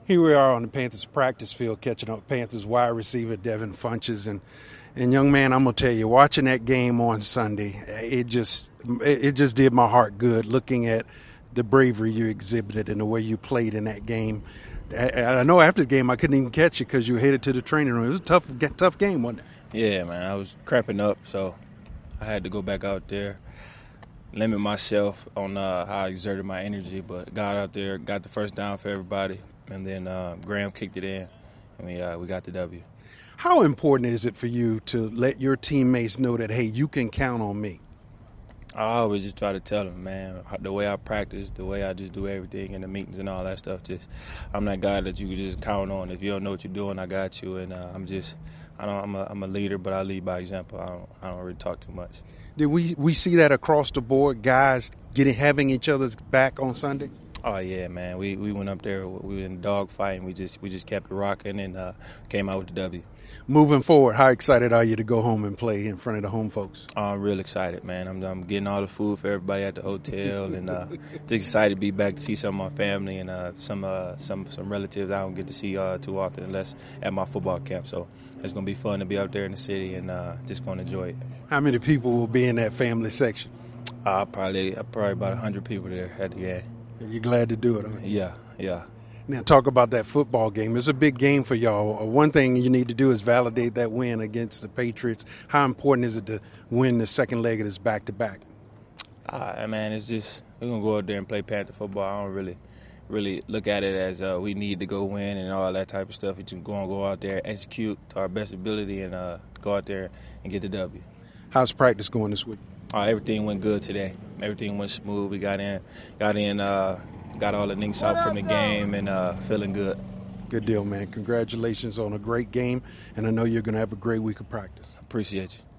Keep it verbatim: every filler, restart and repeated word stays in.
Here we are on the Panthers practice field catching up Panthers wide receiver Devin Funchess. And, and young man, I'm going to tell you, watching that game on Sunday, it just it just did my heart good looking at the bravery you exhibited and the way you played in that game. I, I know after the game I couldn't even catch you because you headed to the training room. It was a tough, tough game, wasn't it? Yeah, man. I was cramping up, so I had to go back out there, limit myself on uh, how I exerted my energy, but got out there, got the first down for everybody. And then uh, Graham kicked it in, and we, uh, we got the W. How important is it for you to let your teammates know that, hey, you can count on me? I always just try to tell them, man, the way I practice, the way I just do everything in the meetings and all that stuff, just I'm that guy that you can just count on. If you don't know what you're doing, I got you. And uh, I'm just, I don't, I'm a, I'm a leader, but I lead by example. I don't, I don't really talk too much. Did we, we see that across the board, guys getting having each other's back on Sunday? Oh yeah, man. We we went up there. We were in a dog fight, and we just we just kept it rocking and uh, came out with the W. Moving forward, how excited are you to go home and play in front of the home folks? Oh, I'm real excited, man. I'm I'm getting all the food for everybody at the hotel, and uh, just excited to be back to see some of my family and uh, some uh, some some relatives I don't get to see uh, too often unless at my football camp. So it's gonna be fun to be out there in the city and uh, just gonna enjoy it. How many people will be in that family section? Uh, probably probably about a hundred people there at the game. You're glad to do it, huh? Yeah, yeah. Now talk about that football game. It's a big game for y'all. One thing you need to do is validate that win against the Patriots. How important is it to win the second leg of this back-to-back? Uh, man, it's just we're going to go out there and play Panther football. I don't really really look at it as uh, we need to go win and all that type of stuff. We're just going to go out there, execute to our best ability, and uh, go out there and get the W. How's practice going this week? Uh, everything went good today. Everything went smooth. We got in, got in, uh, got all the links out from the game, and uh, feeling good. Good deal, man. Congratulations on a great game, and I know you're going to have a great week of practice. Appreciate you.